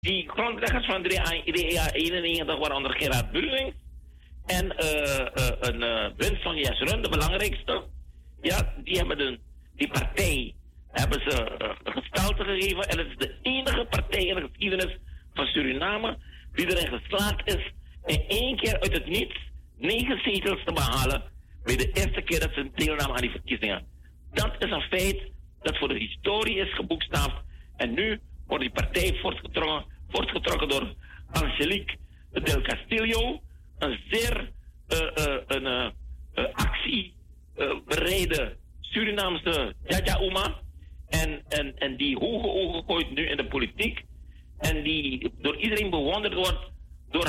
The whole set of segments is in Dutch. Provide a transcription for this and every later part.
die grondleggers van DA 91, waaronder Gerard Bulwings en Winston Jesrun, de belangrijkste, ja, die hebben die partij hebben ze gestalte gegeven. En het is de enige partij in de geschiedenis van Suriname die erin geslaagd is in 1 keer uit het niets 9 zetels te behalen bij de eerste keer dat ze deelnamen aan die verkiezingen. Dat is een feit dat voor de historie is geboekstaafd. En nu wordt die partij voortgetrokken door Angelique del Castillo, een zeer actiebereide Surinaamse Jaja Uma. En die hoge ogen gooit nu in de politiek. En die door iedereen bewonderd wordt door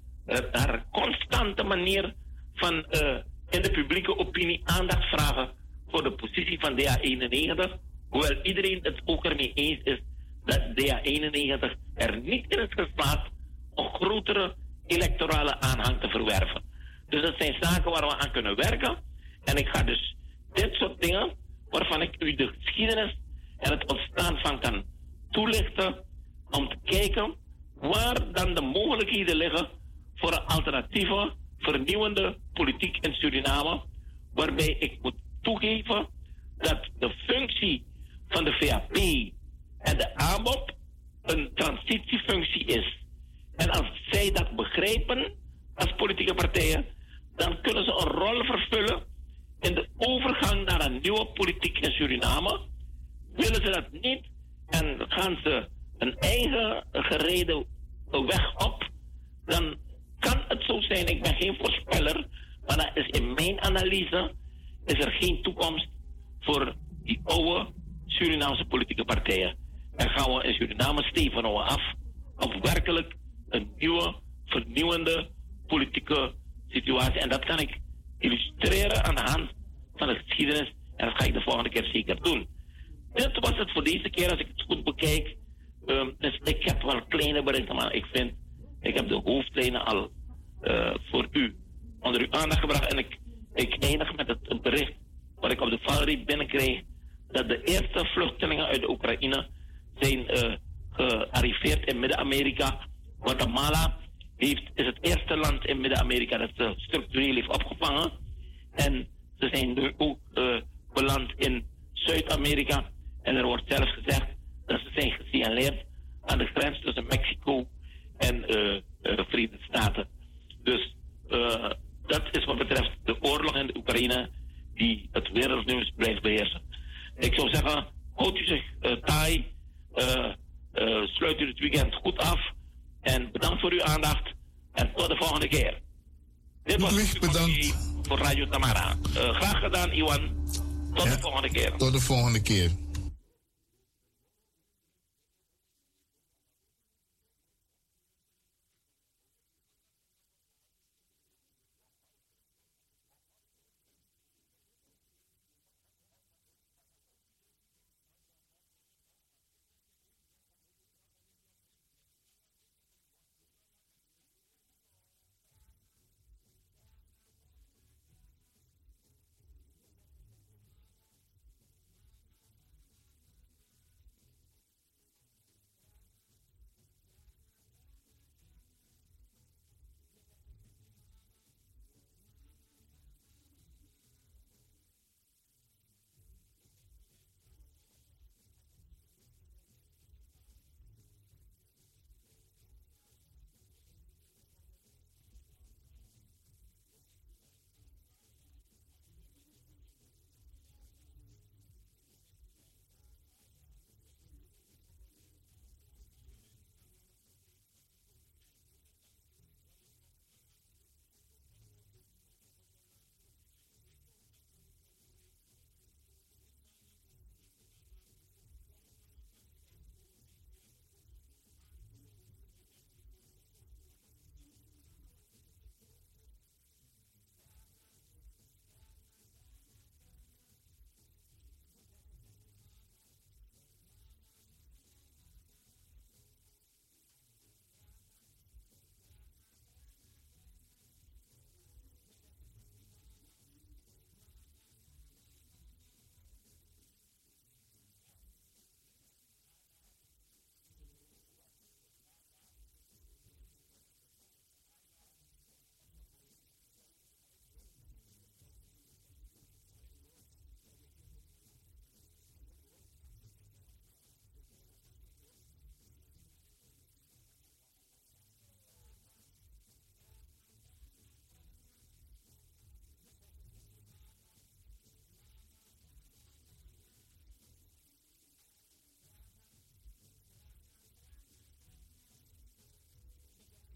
haar constante manier van in de publieke opinie aandacht vragen voor de positie van DA 91. Hoewel iedereen het ook ermee eens is dat DA 91 er niet in is geslaagd een grotere electorale aanhang te verwerven. Dus dat zijn zaken waar we aan kunnen werken. En ik ga dus dit soort dingen, waarvan ik u de geschiedenis en het ontstaan van kan toelichten, om te kijken waar dan de mogelijkheden liggen voor een alternatieve, vernieuwende politiek in Suriname, waarbij ik moet toegeven dat de functie van de VAP en de ABOP een transitiefunctie is. En als zij dat begrijpen als politieke partijen, dan kunnen ze een rol vervullen in de overgang naar een nieuwe politiek in Suriname. Willen ze dat niet en gaan ze een eigen gereden weg op, dan kan het zo zijn. Ik ben geen voorspeller, maar dat is in mijn analyse is er geen toekomst voor die oude Surinaamse politieke partijen. En gaan we in Suriname steven af op werkelijk een nieuwe, vernieuwende politieke situatie. En dat kan ik illustreren aan de hand van de geschiedenis. En dat ga ik de volgende keer zeker doen. Dit was het voor deze keer, als ik het goed bekijk. Dus ik heb wel kleine berichten, maar ik heb de hoofdlijnen al voor u onder uw aandacht gebracht. En ik eindig met het bericht wat ik op de valreep binnenkreeg, dat de eerste vluchtelingen uit de Oekraïne zijn gearriveerd in Midden-Amerika. Guatemala is het eerste land in Midden-Amerika dat ze structureel heeft opgevangen. En ze zijn nu ook beland in Zuid-Amerika. En er wordt zelfs gezegd dat ze zijn gesignaleerd aan de grens tussen Mexico en de Verenigde Staten. Dus dat is wat betreft de oorlog in de Oekraïne die het wereldnieuws blijft beheersen. Ik zou zeggen, houdt u zich taai, sluit u het weekend goed af en bedankt voor uw aandacht en tot de volgende keer. Dit was bedankt voor Radio Tamara. Graag gedaan, Iwan. Tot de volgende keer. Tot de volgende keer.